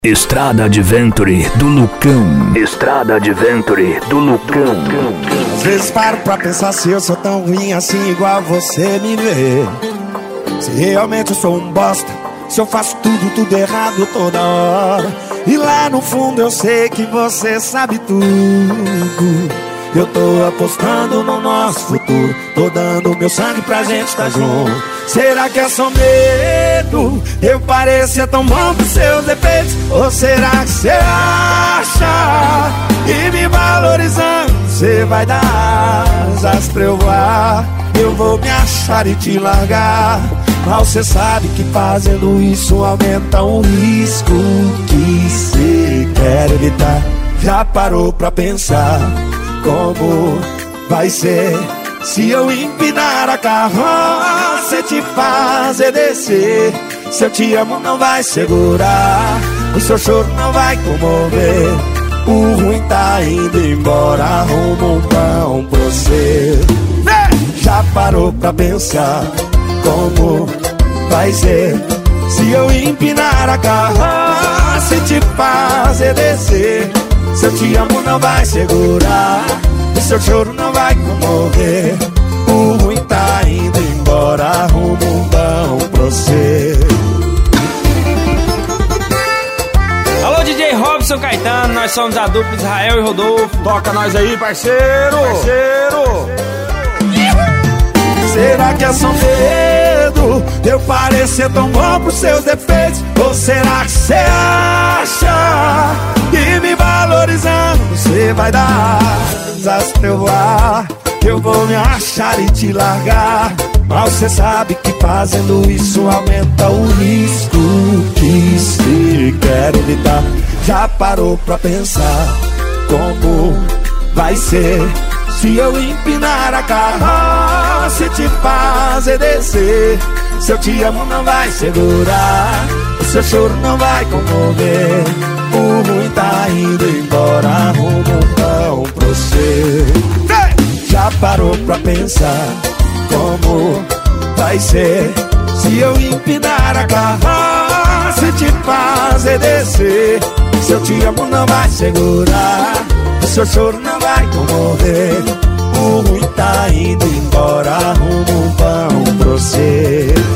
Estrada Adventure do Lucão. Estrada Adventure do Lucão. Às vezes paro pra pensar se eu sou tão ruim assim igual você me vê. Se realmente eu sou um bosta, se eu faço tudo errado toda hora. E lá no fundo eu sei que você sabe tudo. Eu tô apostando no nosso futuro, tô dando meu sangue pra gente estar junto. Será que é só medo? Eu parecer tão bom pros seus defeitos? Ou será que você acha que me valorizando você vai dar asas pra eu voar? Eu vou me achar e te largar, mas você sabe que fazendo isso aumenta o risco que você quer evitar. Já parou pra pensar como vai ser se eu empinar a carroça e te fazer descer? Se eu te amo não vai segurar, o seu choro não vai comover. O ruim tá indo embora, arruma um pão pra você. Já parou pra pensar como vai ser se eu empinar a carroça e te fazer descer? Se eu te amo não vai segurar, o seu choro não vai comover. O ruim tá indo embora, arruma um pão pra você. Alô, DJ Robson Caetano, nós somos a dupla Israel e Rodolfo. Toca nós aí, parceiro! Será que é só medo eu parecer tão bom pros seus defeitos? Ou será que você acha que me valorizando você vai dar asas pra eu voar? Eu vou me achar e te largar, mas você sabe que fazendo isso aumenta o risco que se quer evitar. Já parou pra pensar como vai ser se eu empinar a carroça e te fazer descer? Se eu te amo não vai segurar, o seu choro não vai comover. O ruim tá indo embora, arruma um pão pra você. Já parou pra pensar como vai ser se eu empinar a carroça e te fazer descer? Se eu te amo não vai segurar, o seu choro não vai comover. O ruim tá indo embora, arruma um pão pra você.